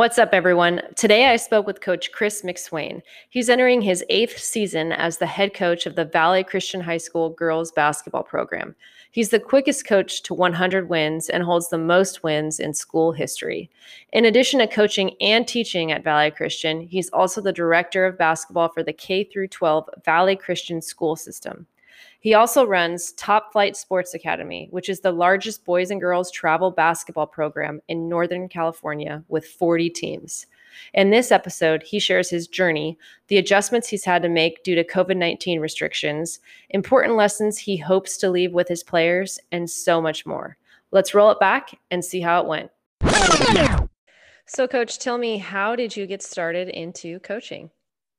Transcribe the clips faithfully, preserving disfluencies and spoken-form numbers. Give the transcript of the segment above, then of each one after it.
What's up, everyone? Today I spoke with Coach Chris McSwain. He's entering his eighth season as the head coach of the Valley Christian High School girls basketball program. He's the quickest coach to one hundred wins and holds the most wins in school history. In addition to coaching and teaching at Valley Christian, he's also the director of basketball for the K through twelve Valley Christian school system. He also runs Top Flight Sports Academy, which is the largest boys and girls travel basketball program in Northern California with forty teams. In this episode, he shares his journey, the adjustments he's had to make due to COVID nineteen restrictions, important lessons he hopes to leave with his players, and so much more. Let's roll it back and see how it went. So, Coach, tell me, how did you get started into coaching?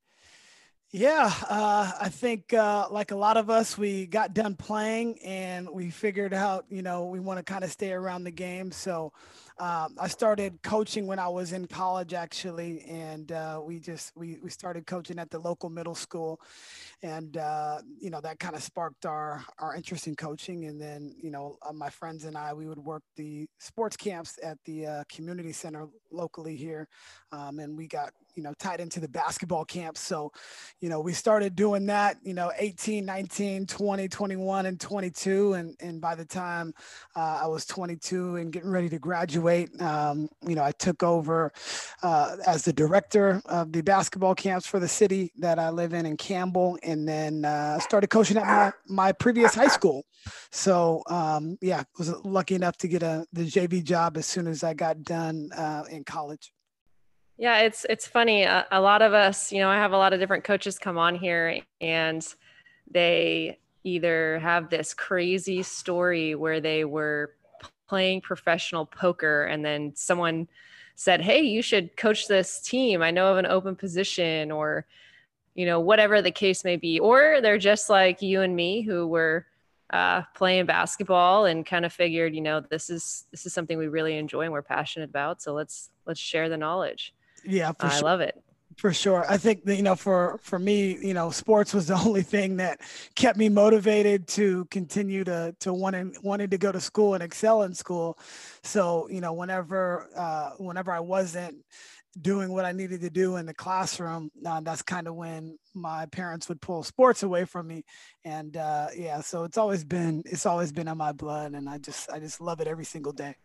Yeah, uh, I think uh, like a lot of us, we got done playing and we figured out, you know, we want to kind of stay around the game. So um, I started coaching when I was in college, actually, and uh, we just we we started coaching at the local middle school, and uh, you know that kind of sparked our our interest in coaching. And then you know uh, my friends and I, we would work the sports camps at the uh, community center locally here, um, and we got you know tied into the basketball camps. So you know we started doing that, you know eighteen, nineteen, twenty, twenty-one, and twenty-two, and and by the time uh, I was twenty-two and getting ready to graduate, um, you know I took over uh, as the director of the basketball camps for the city that I live in in Campbell, and then uh, started coaching at my my previous high school. So um, yeah, was lucky enough to get a the J V job as soon as I got done uh, in college. Yeah, it's it's funny. A, a lot of us, you know, I have a lot of different coaches come on here, and they either have this crazy story where they were playing professional poker and then someone said, "Hey, you should coach this team. I know of an open position," or, you know, whatever the case may be. Or they're just like you and me, who were uh, playing basketball and kind of figured, you know, this is this is something we really enjoy and we're passionate about. So let's let's share the knowledge. Yeah, for I sure. love it. For sure. I think that, you know, for, for me, you know, sports was the only thing that kept me motivated to continue to, to wanting, wanting to go to school and excel in school. So, you know, whenever, uh, whenever I wasn't doing what I needed to do in the classroom, uh, that's kind of when my parents would pull sports away from me. And, uh, yeah, so it's always been, it's always been in my blood, and I just, I just love it every single day.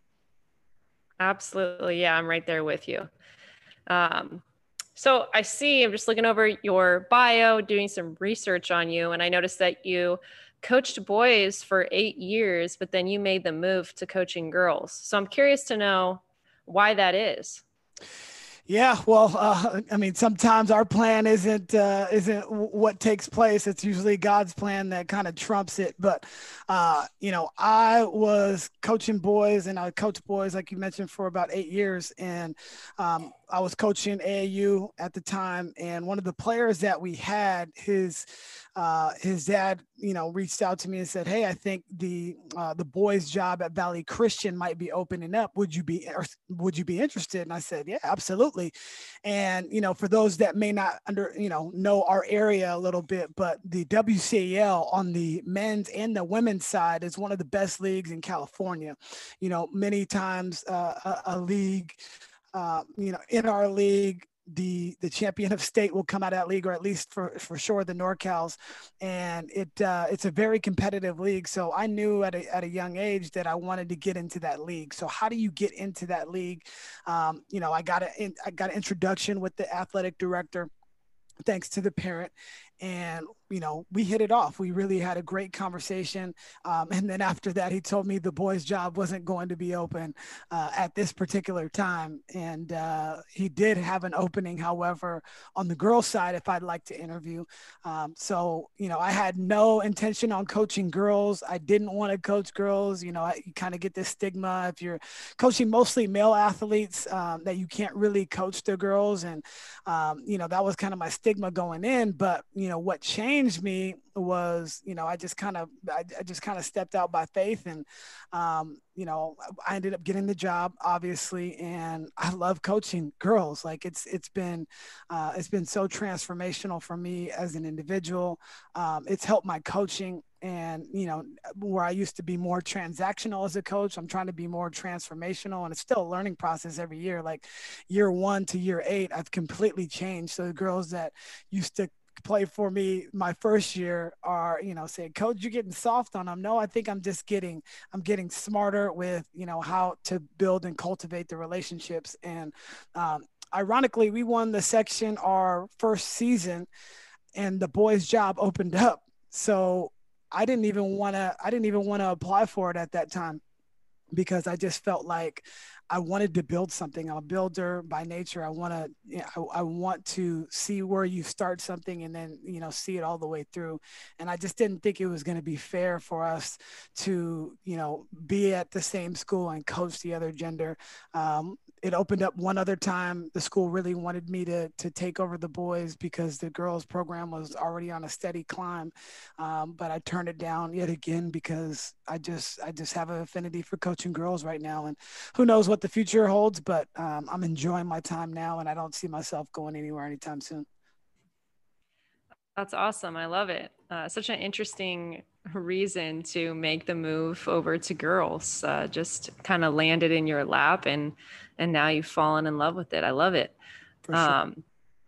Absolutely. Yeah, I'm right there with you. Um, so I see, I'm just looking over your bio, doing some research on you, and I noticed that you coached boys for eight years, but then you made the move to coaching girls. So I'm curious to know why that is. Yeah, well, uh, I mean, sometimes our plan isn't uh, isn't what takes place. It's usually God's plan that kind of trumps it. But uh, you know, I was coaching boys, and I coached boys, like you mentioned, for about eight years, and um, I was coaching A A U at the time. And one of the players that we had, his uh, his dad, you know, reached out to me and said, "Hey, I think the uh, the boys' job at Valley Christian might be opening up. Would you be or would you be interested?" And I said, "Yeah, absolutely." And you know, for those that may not under you know know our area a little bit, but the W C A L on the men's and the women's side is one of the best leagues in California. You know, many times uh, a, a league, uh, you know, in our league, the the champion of state will come out of that league, or at least for for sure the NorCals, and it uh, it's a very competitive league. So I knew at a at a young age that I wanted to get into that league. So how do you get into that league? Um, you know, I got a I got an introduction with the athletic director, thanks to the parent, and you know we hit it off. We really had a great conversation, um, and then after that he told me the boys job wasn't going to be open uh, at this particular time, and uh, he did have an opening, however, on the girls side, if I'd like to interview. Um, so you know I had no intention on coaching girls. I didn't want to coach girls. You know I, you kind of get this stigma if you're coaching mostly male athletes, um, that you can't really coach the girls, and um, you know that was kind of my stigma going in. But you you know, what changed me was, you know, I just kind of, I, I just kind of stepped out by faith, and, um, you know, I ended up getting the job, obviously, and I love coaching girls. Like it's, it's been, uh, it's been so transformational for me as an individual. Um, it's helped my coaching. And, you know, where I used to be more transactional as a coach, I'm trying to be more transformational, and it's still a learning process every year. Like year one to year eight, I've completely changed. So the girls that used to play for me my first year are, you know, saying, "Coach, you're getting soft on them." No, I think I'm just getting, I'm getting smarter with, you know, how to build and cultivate the relationships. And um, ironically, we won the section our first season, and the boys' job opened up. So I didn't even want to, I didn't even want to apply for it at that time, because I just felt like I wanted to build something. I'm a builder by nature. I want to, you know, I, I want to see where you start something and then, you know, see it all the way through. And I just didn't think it was going to be fair for us to, you know, be at the same school and coach the other gender. Um, it opened up one other time. The school really wanted me to to take over the boys because the girls program was already on a steady climb. Um, but I turned it down yet again because I just I just have an affinity for coaching girls right now, and who knows what the future holds. But um, I'm enjoying my time now, and I don't see myself going anywhere anytime soon. That's awesome. I love it. Uh, such an interesting reason to make the move over to girls. Uh, just kind of landed in your lap, and and now you've fallen in love with it. I love it. For sure. Um,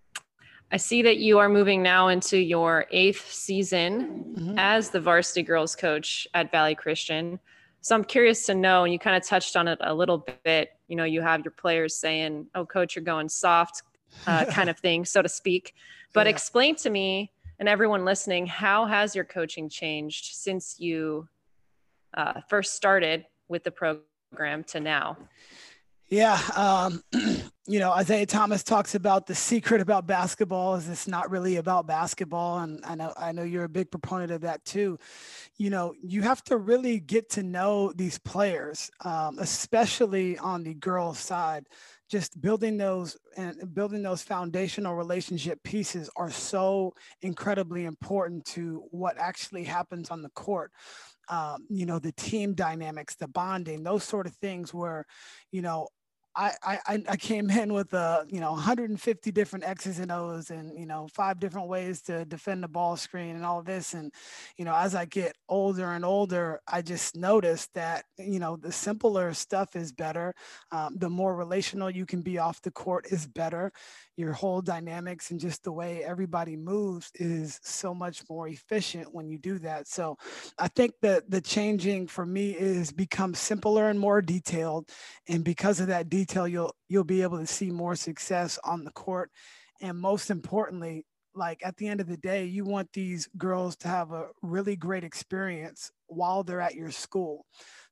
I see that you are moving now into your eighth season Mm-hmm. as the varsity girls coach at Valley Christian. So I'm curious to know, and you kind of touched on it a little bit, you know, you have your players saying, "Oh, coach, you're going soft," uh, kind of thing, so to speak. But Yeah. explain to me and everyone listening, how has your coaching changed since you uh, first started with the program to now? Yeah. Um, you know, Isaiah Thomas talks about the secret about basketball is it's not really about basketball. And I know, I know you're a big proponent of that too. You know, you have to really get to know these players, um, especially on the girls' side. Just building those and building those foundational relationship pieces are so incredibly important to what actually happens on the court. Um, you know, the team dynamics, the bonding, those sort of things where, you know, I, I, I came in with a, you know, one hundred fifty different X's and O's and, you know, five different ways to defend the ball screen and all of this. And, you know, as I get older and older, I just noticed that, you know, the simpler stuff is better. Um, the more relational you can be off the court is better. Your whole dynamics and just the way everybody moves is so much more efficient when you do that. So I think that the changing for me is become simpler and more detailed. And because of that detail, you'll you'll be able to see more success on the court. And most importantly, like at the end of the day, you want these girls to have a really great experience while they're at your school.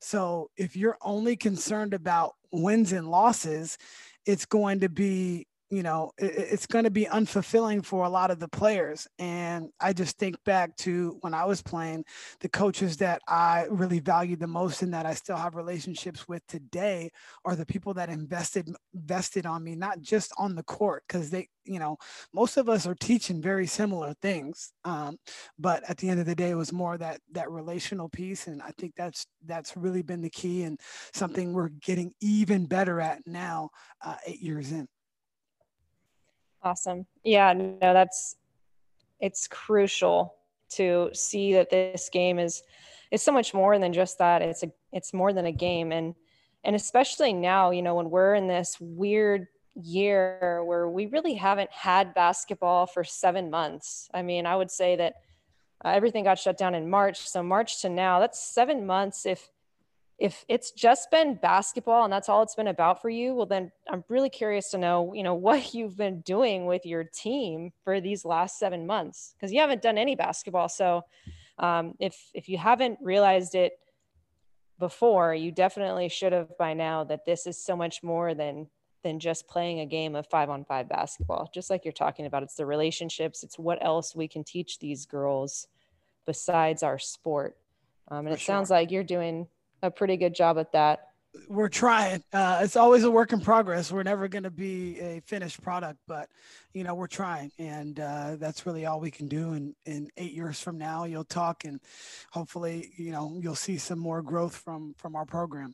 So if you're only concerned about wins and losses, it's going to be, you know, it's going to be unfulfilling for a lot of the players. And I just think back to when I was playing, the coaches that I really valued the most and that I still have relationships with today are the people that invested invested on me, not just on the court, because they, you know, most of us are teaching very similar things. Um, but at the end of the day, it was more that that relational piece. And I think that's that's really been the key and something we're getting even better at now, uh, eight years in. Awesome. Yeah, no, that's, it's crucial to see that this game is is so much more than just that. It's a it's more than a game. And and especially now, you know, when we're in this weird year where we really haven't had basketball for seven months. I mean, I would say that uh, everything got shut down in March. So March to now, that's seven months. If if it's just been basketball and that's all it's been about for you, well, then I'm really curious to know, you know, what you've been doing with your team for these last seven months, because you haven't done any basketball. So um, if if you haven't realized it before, you definitely should have by now, that this is so much more than than just playing a game of five on five basketball. Just like you're talking about, it's the relationships. It's what else we can teach these girls besides our sport. Um, and For it sure. sounds like you're doing a pretty good job at that. we're trying. Uh, it's always a work in progress. We're never going to be a finished product, but you know, we're trying, and uh, that's really all we can do. And in eight years from now, you'll talk, and hopefully, you know, you'll see some more growth from from our program.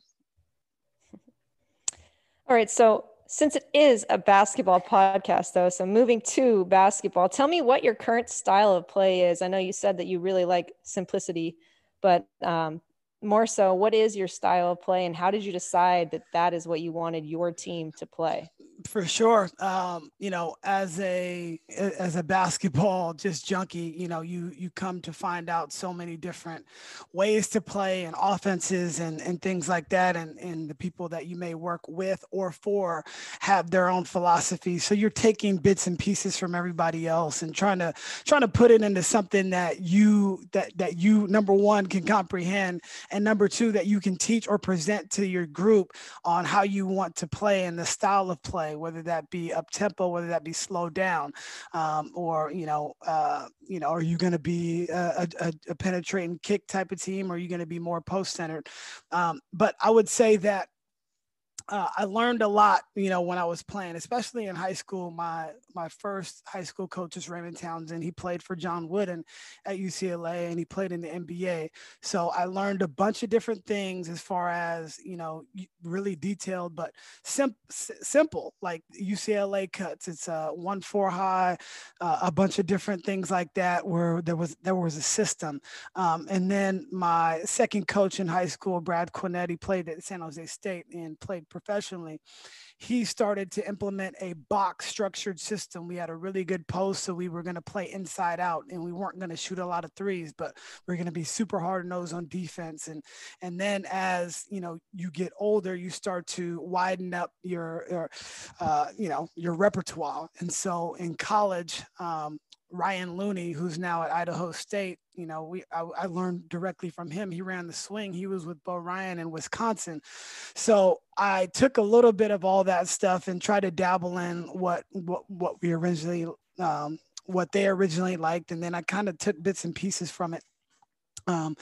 All right. So since it is a basketball podcast, though, so moving to basketball, tell me what your current style of play is. I know you said that you really like simplicity, but um, more so, what is your style of play, and how did you decide that that is what you wanted your team to play? For sure. Um, you know, as a as a basketball just junkie, you know, you you come to find out so many different ways to play and offenses and and things like that. And and the people that you may work with or for have their own philosophy. So you're taking bits and pieces from everybody else and trying to trying to put it into something that you that that you number one can comprehend, and number two that you can teach or present to your group on how you want to play and the style of play, whether that be up tempo, whether that be slowed down, um, or you know, uh, you know, are you going to be a, a, a penetrating kick type of team, or are you going to be more post centered? Um, but I would say that uh, I learned a lot, you know, when I was playing, especially in high school. My my first high school coach is Raymond Townsend. He played for John Wooden at U C L A, and he played in the N B A. So I learned a bunch of different things as far as, you know, really detailed, but sim- simple, like U C L A cuts. It's a one four high, uh, a bunch of different things like that, where there was there was a system. Um, and then my second coach in high school, Brad Quinetti, played at San Jose State and played professionally. He started to implement a box structured system. We had a really good post, so we were going to play inside out, and we weren't going to shoot a lot of threes, but we're going to be super hard nosed on defense. And and then as you know, you get older, you start to widen up your, your uh, you know, your repertoire. And so in college, um, Ryan Looney, who's now at Idaho State, you know, we I, I learned directly from him. He ran the swing. He was with Bo Ryan in Wisconsin. So I took a little bit of all that stuff and tried to dabble in what what what we originally um, what they originally liked, and then I kind of took bits and pieces from it. Um,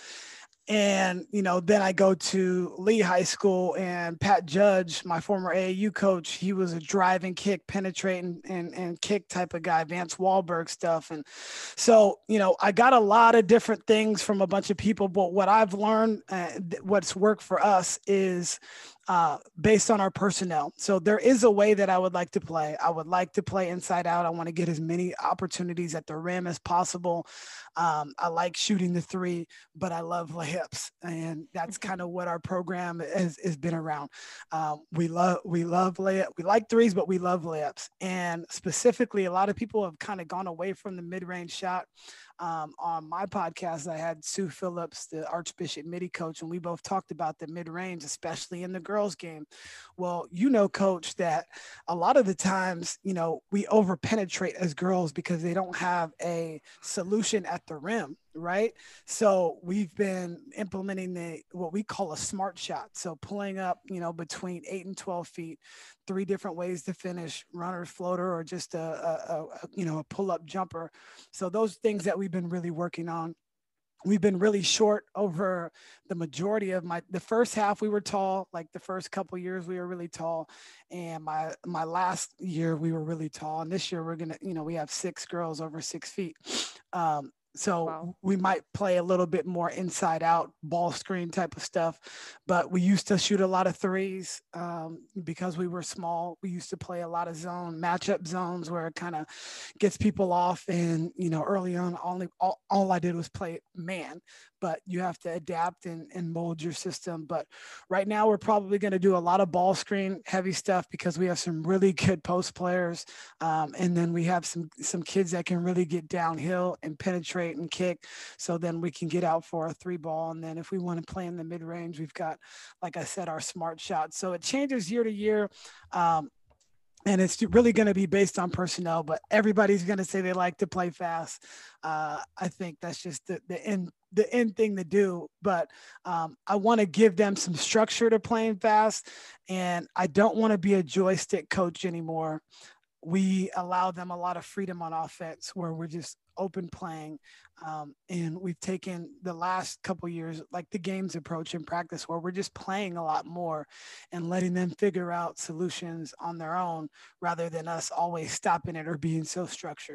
And, you know, then I go to Lee High School, and Pat Judge, my former A A U coach, he was a drive and kick, penetrate and, and, and kick type of guy, Vance Wahlberg stuff. And so, you know, I got a lot of different things from a bunch of people, but what I've learned, uh, what's worked for us is uh, based on our personnel. So there is a way that I would like to play. I would like to play inside out. I want to get as many opportunities at the rim as possible. Um, I like shooting the three, but I love layups, and that's kind of what our program has, has been around. Um, we love we love layup. We like threes, but we love layups. And specifically, a lot of people have kind of gone away from the mid-range shot. Um, on my podcast, I had Sue Phillips, the Archbishop Midi coach, and we both talked about the mid-range, especially in the girls' game. Well, you know, coach, that a lot of the times, you know, we over-penetrate as girls because they don't have a solution at the rim, right? So we've been implementing the what we call a smart shot. So pulling up, you know, between eight and twelve feet, three different ways to finish: runner, floater, or just a, a, a you know a pull-up jumper. So those things that we've been really working on. We've been really short over the majority of my the first half. We were tall, like the first couple years we were really tall, and my my last year we were really tall. And this year we're gonna, you know, we have six girls over six feet. Um, so Wow. we might play a little bit more inside out ball screen type of stuff, but we used to shoot a lot of threes um, because we were small. We used to play a lot of zone matchup zones where it kind of gets people off. And, you know, early on, only all, all I did was play man, but you have to adapt and, and mold your system. But right now we're probably going to do a lot of ball screen heavy stuff because we have some really good post players. Um, and then we have some, some kids that can really get downhill and penetrate and kick. So then we can get out for a three ball. And then if we want to play in the mid range, we've got, like I said, our smart shot. So it changes year to year. Um, and it's really going to be based on personnel, but everybody's going to say they like to play fast. Uh, I think that's just the, the end, the end thing to do. But um, I want to give them some structure to playing fast, and I don't want to be a joystick coach anymore. we allow them a lot of freedom on offense where we're just open playing. Um, and we've taken the last couple years, like the games approach in practice, where we're just playing a lot more and letting them figure out solutions on their own rather than us always stopping it or being so structured.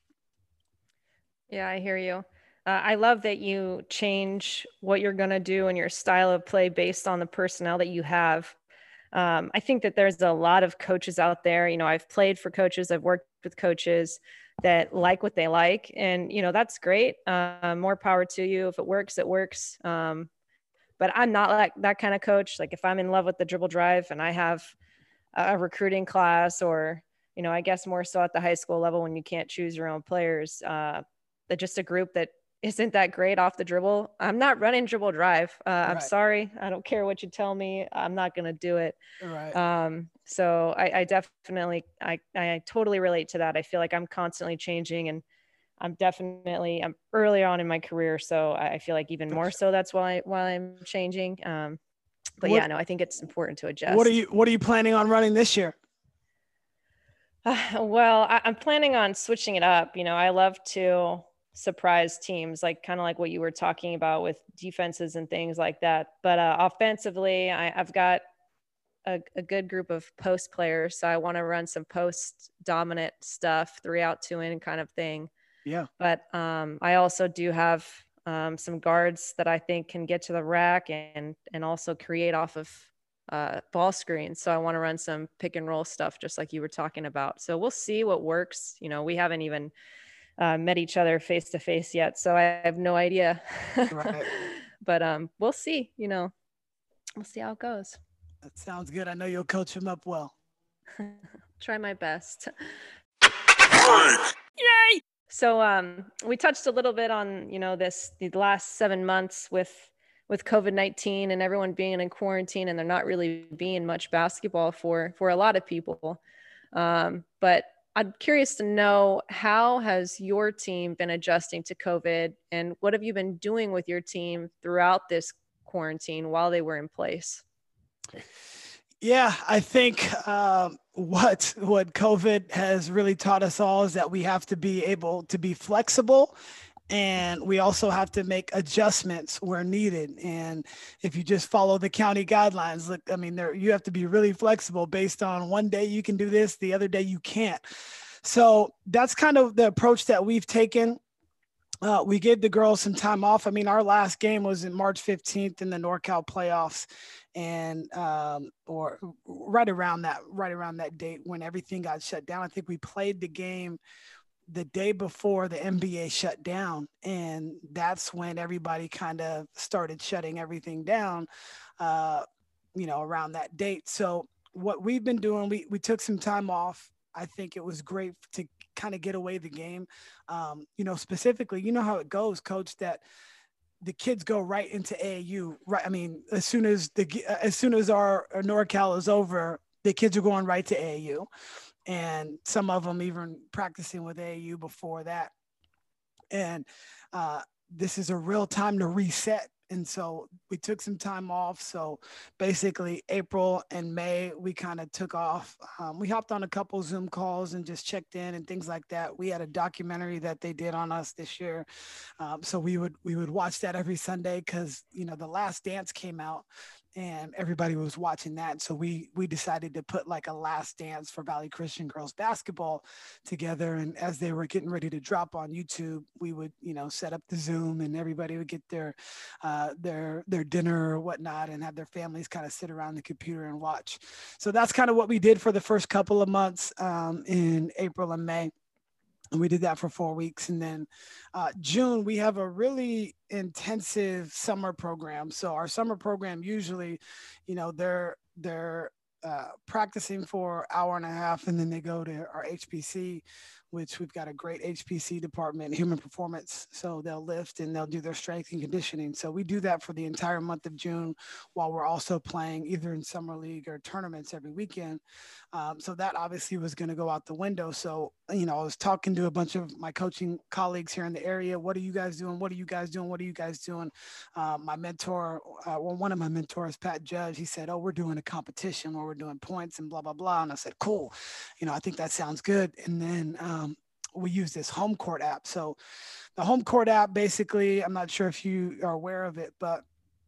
Yeah, I hear you. Uh, I love that you change what you're going to do and your style of play based on the personnel that you have. Um, I think that there's a lot of coaches out there. You know, I've played for coaches, I've worked with coaches that like what they like, and you know that's great. Uh, more power to you. If it works, it works. Um, but I'm not like that kind of coach. Like if I'm in love with the dribble drive and I have a recruiting class, or you know, I guess more so at the high school level when you can't choose your own players, uh, that just a group that isn't that great off the dribble, I'm not running dribble drive. Uh, I'm Right. sorry. I don't care what you tell me. I'm not going to do it. Right. Um, so I, I definitely, I, I totally relate to that. I feel like I'm constantly changing, and I'm definitely, I'm early on in my career. So I feel like even more so that's why, why I'm changing. Um, but What yeah, no, I think it's important to what are adjust. you what are you planning on running this year? Uh, well, I, I'm planning on switching it up. You know, I love to surprise teams, like kind of like what you were talking about with defenses and things like that. But uh, offensively, I, I've got a, a good group of post players, so I want to run some post dominant stuff, three out, two in kind of thing. Yeah. But um, I also do have um, some guards that I think can get to the rack and and also create off of uh, ball screens. So I want to run some pick and roll stuff, just like you were talking about. So we'll see what works. You know, we haven't even uh, met each other face to face yet, so I have no idea. Right. But um, we'll see. You know, we'll see how it goes. That sounds good. I know you'll coach him up well. Try my best. Yay! So um, we touched a little bit on, you know, this the last seven months with with COVID nineteen and everyone being in quarantine, and there not really being much basketball for for a lot of people. Um, but I'm curious to know, how has your team been adjusting to COVID, and what have you been doing with your team throughout this quarantine while they were in place? Yeah, I think um, what what COVID has really taught us all is that we have to be able to be flexible, and we also have to make adjustments where needed. And if you just follow the county guidelines, look, I mean, there you have to be really flexible based on one day you can do this, the other day you can't. So that's kind of the approach that we've taken. Uh, we gave the girls some time off. I mean, our last game was in March fifteenth in the NorCal playoffs, and um, or right around that, right around that date when everything got shut down. I think we played the game the day before the N B A shut down, and that's when everybody kind of started shutting everything down. Uh, you know, around that date. So what we've been doing, we we took some time off. I think it was great to kind of get away the game. Um, you know, specifically, you know how it goes, coach, that the kids go right into A A U. Right. I mean, as soon as the, as soon as our, our NorCal is over, the kids are going right to A A U, and some of them even practicing with A A U before that. And uh, this is a real time to reset. And so we took some time off. So basically, April and May, we kind of took off. Um, we hopped on a couple Zoom calls and just checked in and things like that. We had a documentary that they did on us this year, um, so we would we would watch that every Sunday because you know the Last Dance came out and everybody was watching that. So we we decided to put like a Last Dance for Valley Christian girls basketball together. And as they were getting ready to drop on YouTube, we would you know set up the Zoom, and everybody would get their uh, their their dinner or whatnot, and have their families kind of sit around the computer and watch. So that's kind of what we did for the first couple of months um, in April and May. And we did that for four weeks. And then uh, June, we have a really intensive summer program. So our summer program usually, you know, they're they're uh, practicing for an hour and a half, and then they go to our H B C, which we've got a great H P C department, human performance. So they'll lift and they'll do their strength and conditioning. So we do that for the entire month of June while we're also playing either in summer league or tournaments every weekend. Um, so that obviously was going to go out the window. So, you know, I was talking to a bunch of my coaching colleagues here in the area. What are you guys doing? What are you guys doing? What are you guys doing? Uh, my mentor, uh, well, one of my mentors, Pat Judge, he said, oh, we're doing a competition where we're doing points and blah, blah, blah. And I said, cool. You know, I think that sounds good. And then um, we use this home court app. So the home court app, basically, I'm not sure if you are aware of it, but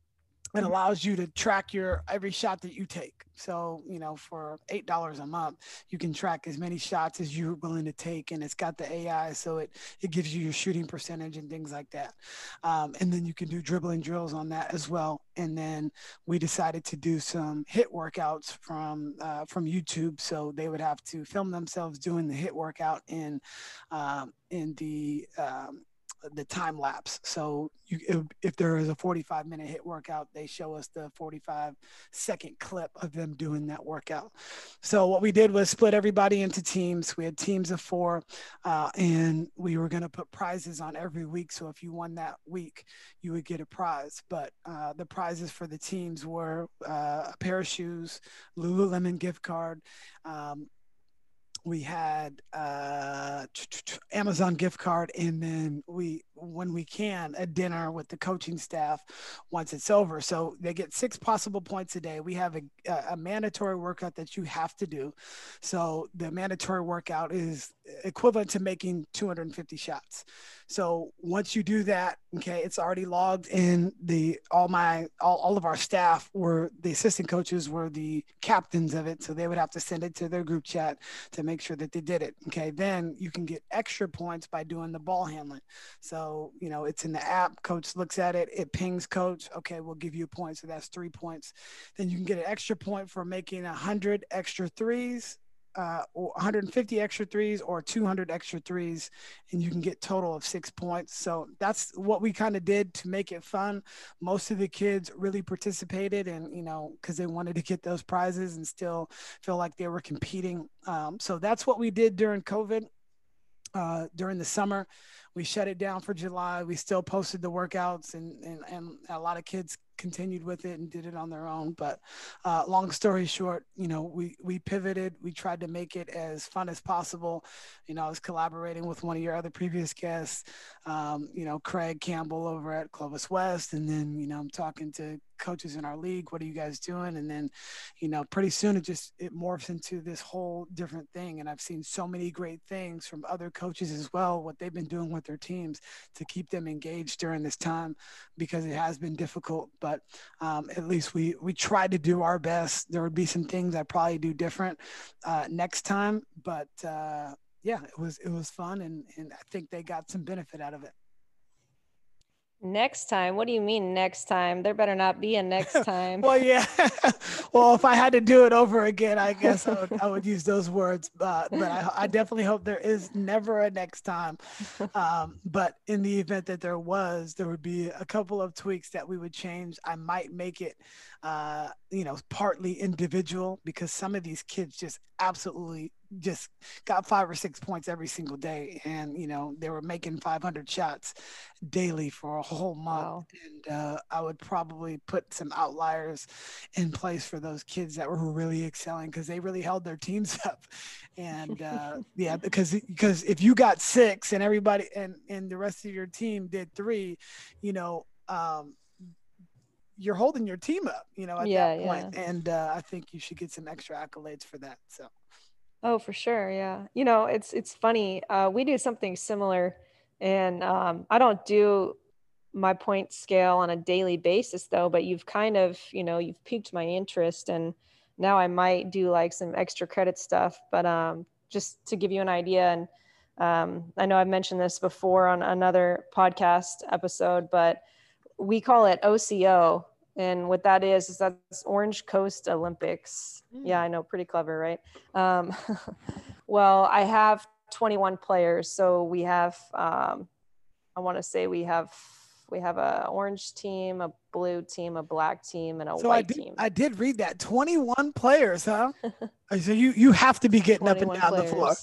it allows you to track your every shot that you take. So, you know, for eight dollars a month, you can track as many shots as you're willing to take. And it's got the A I, so it, it gives you your shooting percentage and things like that. Um, and then you can do dribbling drills on that as well. And then we decided to do some hit workouts from uh, from YouTube. So they would have to film themselves doing the hit workout in, um, in the um, the time lapse. So you, if, if there is a forty-five minute hit workout, they show us the forty-five second clip of them doing that workout. So what we did was split everybody into teams. We had teams of four, uh, and we were going to put prizes on every week. So if you won that week, you would get a prize. But uh, the prizes for the teams were uh, a pair of shoes, Lululemon gift card, um, we had uh, Amazon gift card, and then we, when we can, a dinner with the coaching staff once it's over. So they get six possible points a day. We have a, a mandatory workout that you have to do. So the mandatory workout is equivalent to making two hundred fifty shots. So once you do that, okay, it's already logged in. The all my all, all of our staff were the assistant coaches were the captains of it, so they would have to send it to their group chat to make sure that they did it. Okay, then you can get extra points by doing the ball handling. So you know it's in the app. Coach looks at it, it pings coach. Okay, we'll give you a point, so that's three points. Then you can get an extra point for making a hundred extra threes. Uh, or one hundred fifty extra threes or two hundred extra threes, and you can get total of six points. So that's what we kind of did to make it fun. Most of the kids really participated, and you know, because they wanted to get those prizes and still feel like they were competing. Um, so that's what we did during COVID. Uh, during the summer, we shut it down for July. We still posted the workouts, and and, and a lot of kids continued with it and did it on their own. But uh, long story short, you know, we, we pivoted. We tried to make it as fun as possible. You know, I was collaborating with one of your other previous guests, um, you know, Craig Campbell over at Clovis West. And then, you know, I'm talking to coaches in our league. What are you guys doing? And then, you know, pretty soon it just, it morphs into this whole different thing. And I've seen so many great things from other coaches as well, what they've been doing with their teams to keep them engaged during this time, because it has been difficult. But um, at least we we tried to do our best. There would be some things I probably do different uh, next time, but uh, yeah, it was it was fun, and and I think they got some benefit out of it. Next time? What do you mean next time? There better not be a next time. Well, yeah. Well, if I had to do it over again, I guess I would, I would use those words. But but I, I definitely hope there is never a next time. Um, but in the event that there was, there would be a couple of tweaks that we would change. I might make it, uh, you know, partly individual, because some of these kids just absolutely just got five or six points every single day, and you know they were making five hundred shots daily for a whole month. Wow. And uh, I would probably put some outliers in place for those kids that were really excelling, because they really held their teams up. And uh, yeah, because because if you got six and everybody and and the rest of your team did three, you know. Um, you're holding your team up, you know, at yeah, that point. Yeah. And uh, I think you should get some extra accolades for that. So. Oh, for sure. Yeah. You know, it's, it's funny. Uh, we do something similar, and um, I don't do my point scale on a daily basis though, but you've kind of, you know, you've piqued my interest, and now I might do like some extra credit stuff, but um, just to give you an idea. And um, I know I've mentioned this before on another podcast episode, but we call it O C O. And what that is, is that's Orange Coast Olympics. Mm. Yeah, I know, pretty clever, right? Um, well, I have twenty-one players. So we have, um, I want to say we have, we have a orange team, a blue team, a black team, and a so white I did, team. I did read that. twenty-one players, huh? So you, you have to be getting up and down players. The floor.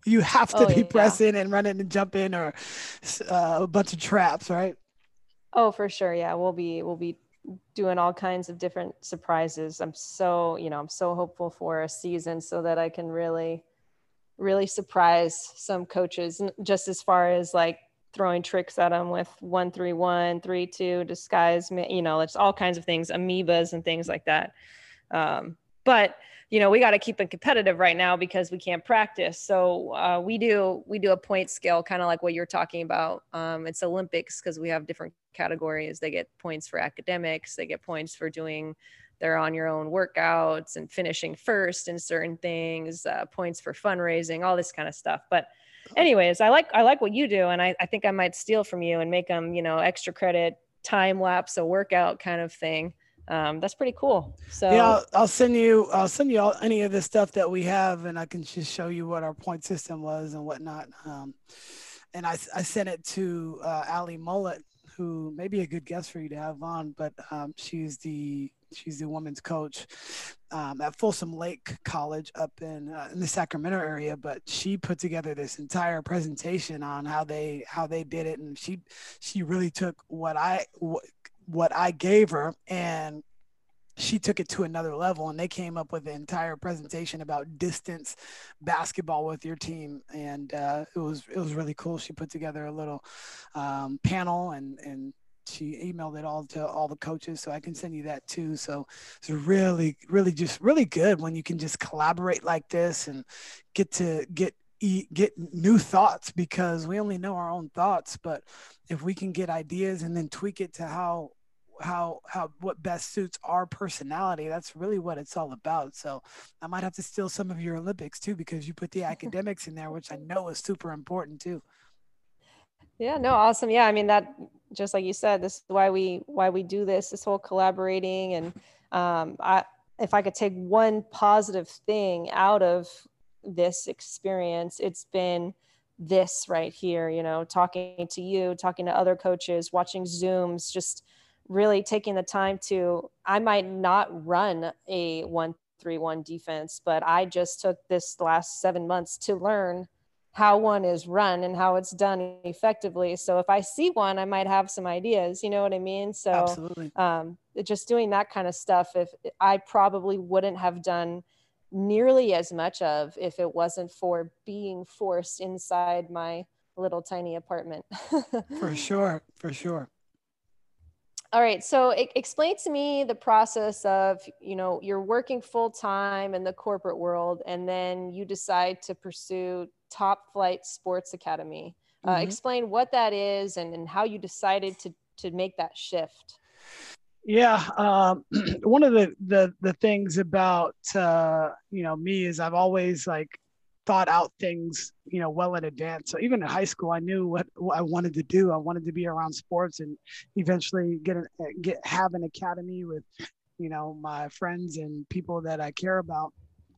You have to Oh be yeah. pressing and running and jumping or uh, a bunch of traps, right? Oh, for sure. Yeah, we'll be we'll be doing all kinds of different surprises. I'm so, you know, I'm so hopeful for a season so that I can really really surprise some coaches just as far as like throwing tricks at them with one three one, three two, disguise, you know, it's all kinds of things, amoebas and things like that. Um, but you know, we got to keep it competitive right now because we can't practice. So uh, we do we do a point scale, kind of like what you're talking about. Um, it's Olympics because we have different categories. They get points for academics. They get points for doing their on your own workouts and finishing first in certain things. Uh, points for fundraising, all this kind of stuff. But anyways, I like I like what you do, and I, I think I might steal from you and make them, you know, extra credit, time lapse, a workout kind of thing. Um, that's pretty cool. Yeah, So I'll, I'll send you. I'll send you all any of the stuff that we have, and I can just show you what our point system was and whatnot. Um, and I, I sent it to uh, Ali Mullet, who may be a good guest for you to have on, but um, she's the she's the women's coach um, at Folsom Lake College up in uh, in the Sacramento area. But she put together this entire presentation on how they how they did it, and she she really took what I what, what I gave her and she took it to another level, and they came up with an entire presentation about distance basketball with your team, and uh, it was it was really cool. She put together a little um, panel, and and she emailed it all to all the coaches, so I can send you that too. So it's really really just really good when you can just collaborate like this and get to get get new thoughts, because we only know our own thoughts, but if we can get ideas and then tweak it to how how how what best suits our personality, that's really what it's all about. So I might have to steal some of your Olympics too, because you put the academics in there, which I know is super important too. yeah, no, awesome. Yeah, I mean that just like you said, this is why we why we do this, this whole collaborating. And um I if I could take one positive thing out of this experience, it's been this right here, you know, talking to you, talking to other coaches, watching Zooms, just really taking the time to, I might not run a one three one defense, but I just took this last seven months to learn how one is run and how it's done effectively. So if I see one, I might have some ideas, you know what I mean? So Absolutely. um, just doing that kind of stuff, if I probably wouldn't have done nearly as much of if it wasn't for being forced inside my little tiny apartment. For sure, for sure. All right. So e- explain to me the process of, you know, you're working full time in the corporate world, and then you decide to pursue Top Flight Sports Academy. Uh, Mm-hmm. explain what that is and, and how you decided to, to make that shift. Yeah, um, one of the, the the things about uh, you know me is I've always like thought out things, you know, well in advance. So even in high school, I knew what, what I wanted to do. I wanted to be around sports and eventually get an, get have an academy with, you know, my friends and people that I care about.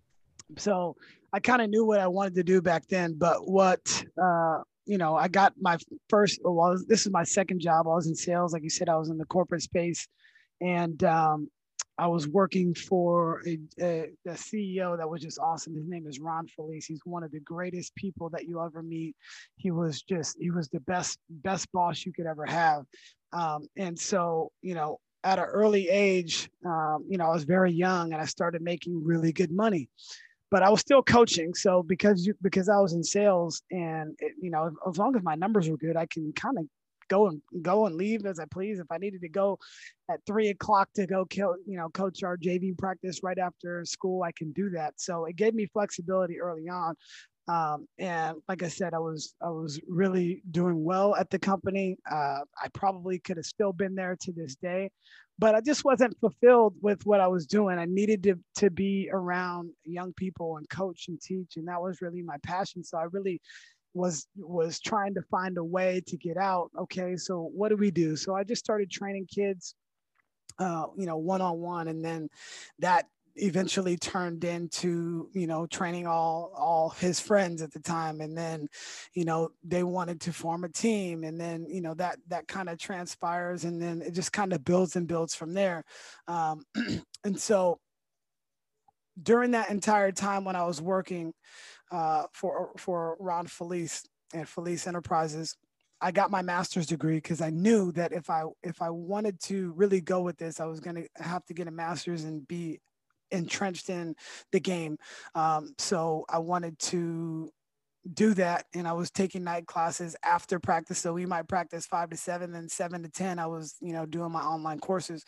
So I kind of knew what I wanted to do back then. But what uh, you know, I got my first. Well, this is my second job. I was in sales, like you said. I was in the corporate space, and um, I was working for a, a, a C E O that was just awesome. His name is Ron Felice. He's one of the greatest people that you ever meet. He was just he was the best best boss you could ever have. Um, and so, you know, at an early age, um, you know, I was very young and I started making really good money, but I was still coaching. So because you, because I was in sales, and it, you know, as long as my numbers were good, I can kind of go and go and leave as I please. If I needed to go at three o'clock to go kill, you know, coach our J V practice right after school, I can do that. So it gave me flexibility early on. Um, and like I said, I was I was really doing well at the company. Uh, I probably could have still been there to this day, but I just wasn't fulfilled with what I was doing. I needed to to be around young people and coach and teach, and that was really my passion. So I really was was trying to find a way to get out. Okay, so what do we do? So I just started training kids, uh, you know, one on one, and then that eventually turned into, you know, training all all his friends at the time, and then, you know, they wanted to form a team, and then, you know, that that kind of transpires, and then it just kind of builds and builds from there. Um, and so during that entire time when I was working, uh, for for Ron Felice and Felice Enterprises. I got my master's degree because I knew that if I if I wanted to really go with this, I was going to have to get a master's and be entrenched in the game. Um, so I wanted to do that, and I was taking night classes after practice. So we might practice five to seven, then seven to ten. I was, you know, doing my online courses,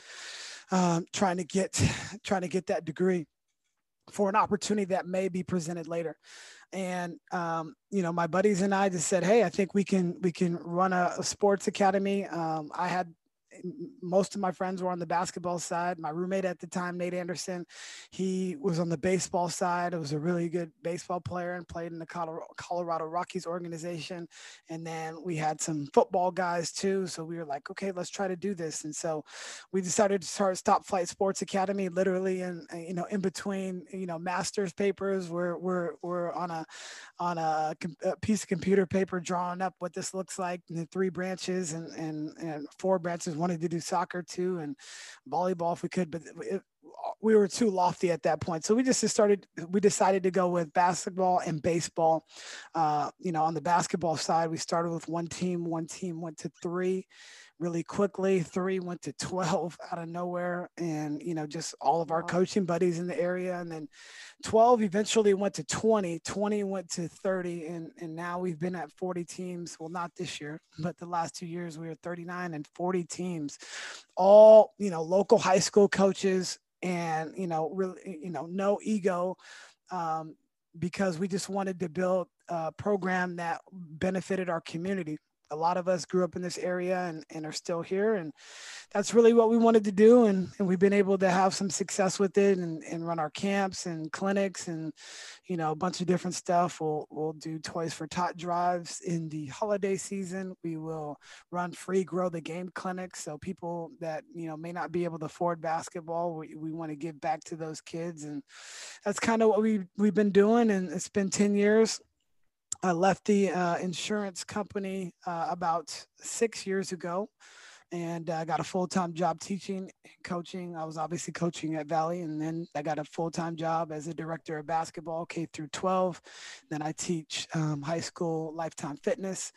um, trying to get trying to get that degree for an opportunity that may be presented later. And um, you know, my buddies and I just said, hey, I think we can we can run a, a sports academy. Um, I had most of my friends were on the basketball side. My roommate at the time, Nate Anderson, he was on the baseball side. It was a really good baseball player and played in the Colorado Rockies organization. And then we had some football guys too. So we were like, okay, let's try to do this. And so we decided to start Top Flight Sports Academy, literally in, you know, in between, you know, master's papers. We're, we're, we're on a, on a, a piece of computer paper, drawing up what this looks like, and the three branches and, and, and four branches. Wanted to do soccer too and volleyball if we could, but it, we were too lofty at that point. So we just started, we decided to go with basketball and baseball. Uh, you know, on the basketball side, we started with one team, one team went to three really quickly. Three went to twelve out of nowhere. And, you know, just all of our Wow. coaching buddies in the area. And then twelve eventually went to twenty, twenty went to thirty. And, and now we've been at forty teams. Well, not this year, but the last two years we were thirty-nine and forty teams, all, you know, local high school coaches and, you know, really, you know, no ego, um, because we just wanted to build a program that benefited our community. A lot of us grew up in this area and, and are still here. And that's really what we wanted to do. And, and we've been able to have some success with it and, and run our camps and clinics and, you know, a bunch of different stuff. We'll, we'll do Toys for Tot drives in the holiday season. We will run free Grow the Game clinics. So people that, you know, may not be able to afford basketball, we, we want to give back to those kids. And that's kind of what we, we've been doing. And it's been ten years. I left the uh, insurance company uh, about six years ago and I uh, got a full-time job teaching and coaching. I was obviously coaching at Valley, and then I got a full-time job as a director of basketball, K through twelve. Then I teach um, high school lifetime fitness.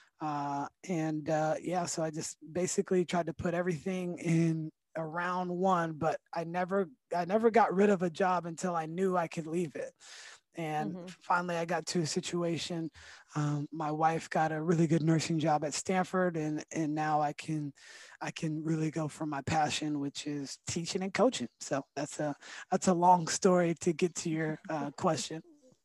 Uh, and uh, yeah, so I just basically tried to put everything in around one, but I never, I never got rid of a job until I knew I could leave it. And mm-hmm. finally, I got to a situation. Um, my wife got a really good nursing job at Stanford, and and now I can, I can really go for my passion, which is teaching and coaching. So that's a that's a long story to get to your uh, question.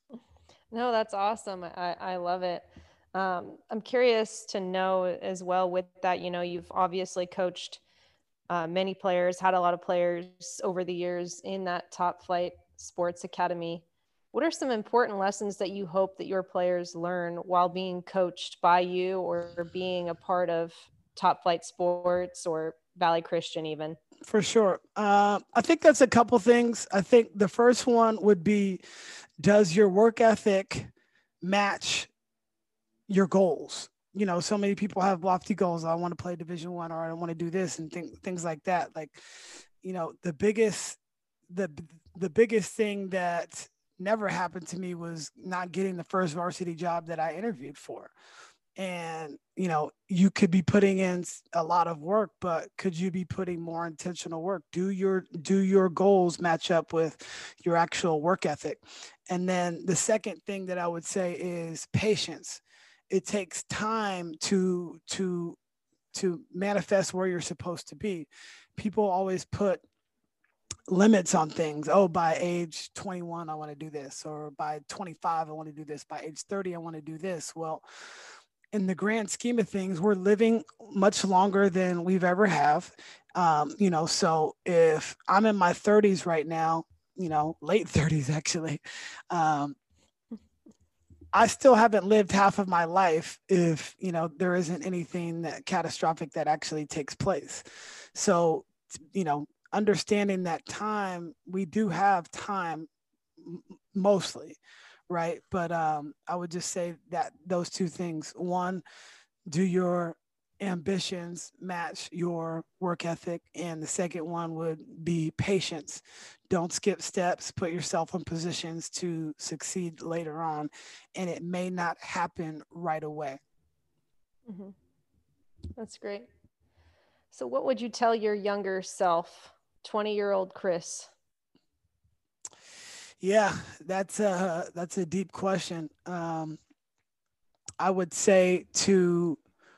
No, that's awesome. I I love it. Um, I'm curious to know as well with that. You know, you've obviously coached uh, many players, had a lot of players over the years in that Top Flight Sports Academy. What are some important lessons that you hope that your players learn while being coached by you or being a part of Top Flight Sports or Valley Christian even? For sure. Uh, I think that's a couple things. I think the first one would be, does your work ethic match your goals? You know, so many people have lofty goals. I want to play Division One, or I want to do this, and th- things like that. Like, you know, the biggest, the the biggest thing that never happened to me was not getting the first varsity job that I interviewed for. And, you know, you could be putting in a lot of work, but could you be putting more intentional work? Do your, do your goals match up with your actual work ethic? And then the second thing that I would say is patience. It takes time to, to, to manifest where you're supposed to be. People always put limits on things. Oh, by age twenty-one, I want to do this, or by twenty-five, I want to do this. By age thirty, I want to do this. Well, in the grand scheme of things, we're living much longer than we've ever have. Um, you know, so if I'm in my thirties right now, you know, late thirties actually, um, I still haven't lived half of my life if, you know, there isn't anything that catastrophic that actually takes place. So, you know, understanding that time, we do have time mostly, right? But um, I would just say that those two things: one, do your ambitions match your work ethic. And the second one would be patience. Don't skip steps, put yourself in positions to succeed later on. And it may not happen right away. Mm-hmm. That's great. So what would you tell your younger self, twenty year old Chris? Yeah, that's a, that's a deep question. Um, I would say to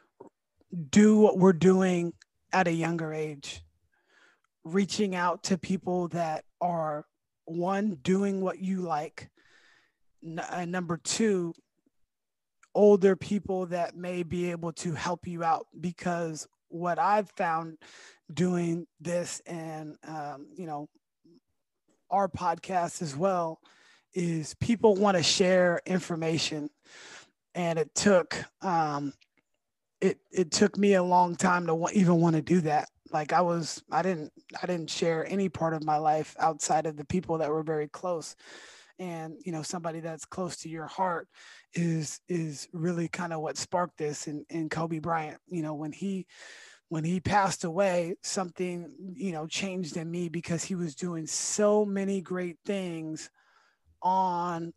do what we're doing at a younger age, reaching out to people that are, one, doing what you like, and number two, older people that may be able to help you out. Because what I've found doing this and, um, you know, our podcast as well, is people want to share information. And it took, um, it, it took me a long time to w- even want to do that. Like I was, I didn't, I didn't share any part of my life outside of the people that were very close. And, you know, somebody that's close to your heart is, is really kind of what sparked this. And, and Kobe Bryant, you know, when he, when he passed away, something, you know, changed in me, because he was doing so many great things on,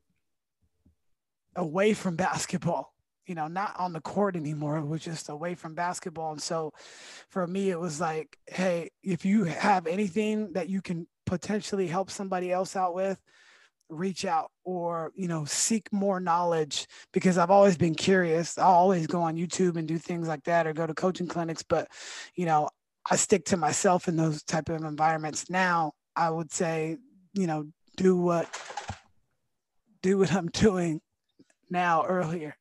away from basketball, you know, not on the court anymore. It was just away from basketball. And so for me, it was like, hey, if you have anything that you can potentially help somebody else out with, reach out, or, you know, seek more knowledge, because I've always been curious. I'll always go on YouTube and do things like that, or go to coaching clinics. But, you know, I stick to myself in those type of environments. Now, I would say, you know, do what, do what I'm doing now earlier.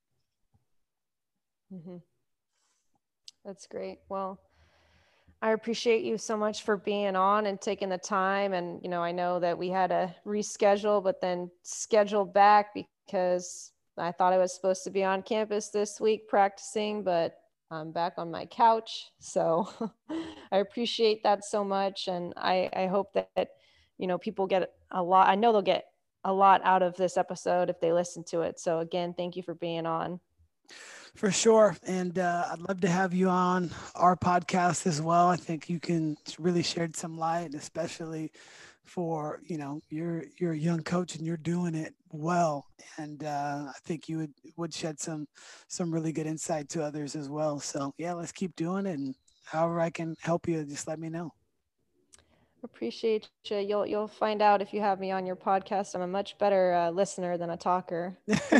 Mm-hmm. That's great. Well, I appreciate you so much for being on and taking the time. And, you know, I know that we had to reschedule, but then schedule back because I thought I was supposed to be on campus this week practicing, but I'm back on my couch. So I appreciate that so much. And I, I hope that, you know, people get a lot. I know they'll get a lot out of this episode if they listen to it. So again, thank you for being on. For sure. And uh, I'd love to have you on our podcast as well. I think you can really shed some light, especially for, you know, you're, you're a young coach and you're doing it well. And uh, I think you would, would shed some, some really good insight to others as well. So yeah, let's keep doing it. And however I can help you, just let me know. Appreciate you. You'll you'll find out if you have me on your podcast. I'm a much better uh, listener than a talker.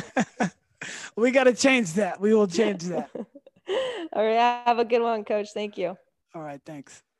We got to change that. We will change that. All right. Have a good one, Coach. Thank you. All right. Thanks.